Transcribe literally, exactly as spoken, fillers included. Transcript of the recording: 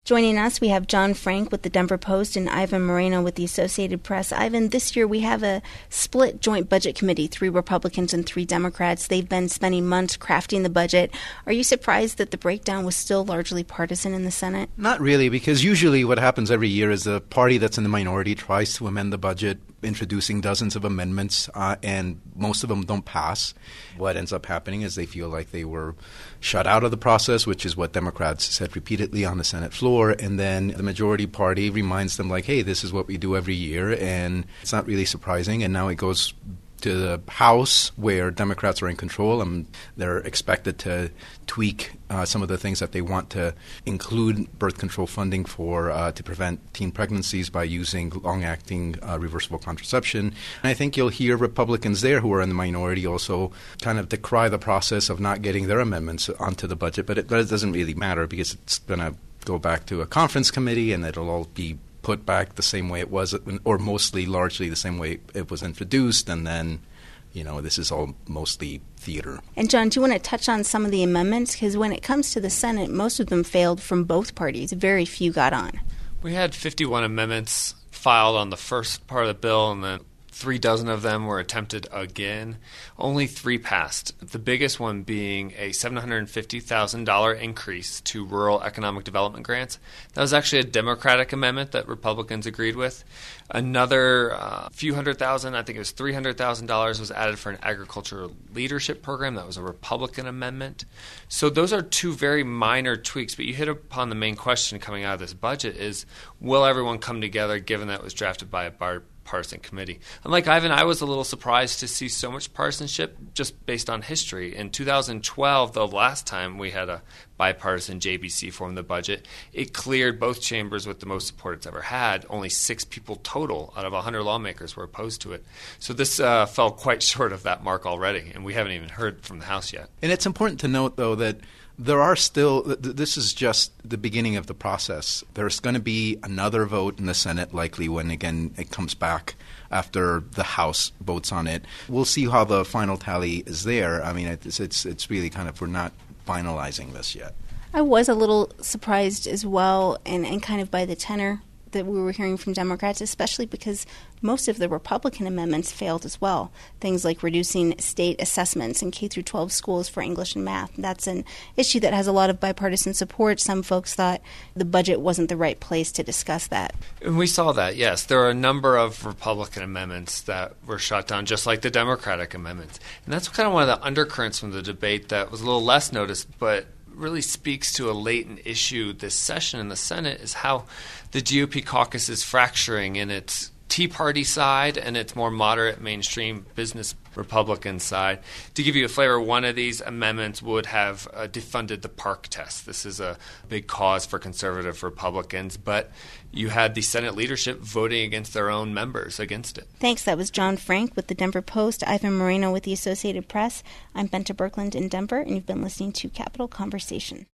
Joining us, we have John Frank with the Denver Post and Ivan Moreno with the Associated Press. Ivan, this year we have a split joint budget committee, three Republicans and three Democrats. They've been spending months crafting the budget. Are you surprised that the breakdown was still largely partisan in the Senate? Not really, because usually what happens every year is the party that's in the minority tries to amend the budget, introducing dozens of amendments, uh, and most of them don't pass. What ends up happening is they feel like they were shut out of the process, which is what Democrats said repeatedly on the Senate floor, and then the majority party reminds them like, hey, this is what we do every year, and it's not really surprising, and now it goes to the House where Democrats are in control, and they're expected to tweak uh, some of the things that they want to include birth control funding for uh, to prevent teen pregnancies by using long-acting uh, reversible contraception. And I think you'll hear Republicans there who are in the minority also kind of decry the process of not getting their amendments onto the budget, but it, but it doesn't really matter because it's going to go back to a conference committee and it'll all be put back the same way it was, or mostly largely the same way it was introduced, and then, you know, this is all mostly theater. And John, do you want to touch on some of the amendments? Because when it comes to the Senate, most of them failed from both parties. Very few got on. We had fifty-one amendments filed on the first part of the bill, and then three dozen of them were attempted again. Only three passed, the biggest one being a seven hundred fifty thousand dollars increase to rural economic development grants. That was actually a Democratic amendment that Republicans agreed with. Another uh, few hundred thousand, I think it was three hundred thousand dollars, was added for an agricultural leadership program. That was a Republican amendment. So those are two very minor tweaks, but you hit upon the main question coming out of this budget is, will everyone come together given that it was drafted by a bar- partisan committee? Unlike Ivan, I was a little surprised to see so much partisanship just based on history. In two thousand twelve, the last time we had a bipartisan J B C form the budget, it cleared both chambers with the most support it's ever had. Only six people total out of one hundred lawmakers were opposed to it. So this uh, fell quite short of that mark already, and we haven't even heard from the House yet. And it's important to note, though, that there are still – this is just the beginning of the process. There's going to be another vote in the Senate likely when, again, it comes back after the House votes on it. We'll see how the final tally is there. I mean, it's it's, it's really kind of – we're not finalizing this yet. I was a little surprised as well, and, and kind of by the tenor that we were hearing from Democrats, especially because most of the Republican amendments failed as well. Things like reducing state assessments in K through twelve schools for English and math. That's an issue that has a lot of bipartisan support. Some folks thought the budget wasn't the right place to discuss that. And we saw that, yes. There are a number of Republican amendments that were shot down, just like the Democratic amendments. And that's kind of one of the undercurrents from the debate that was a little less noticed, but really speaks to a latent issue this session in the Senate is how the G O P caucus is fracturing in its Tea Party side and its more moderate mainstream business Republican side. To give you a flavor, one of these amendments would have uh, defunded the park test. This is a big cause for conservative Republicans, but you had the Senate leadership voting against their own members against it. Thanks. That was John Frank with the Denver Post, Ivan Moreno with the Associated Press. I'm Benta Birkeland in Denver, and you've been listening to Capitol Conversation.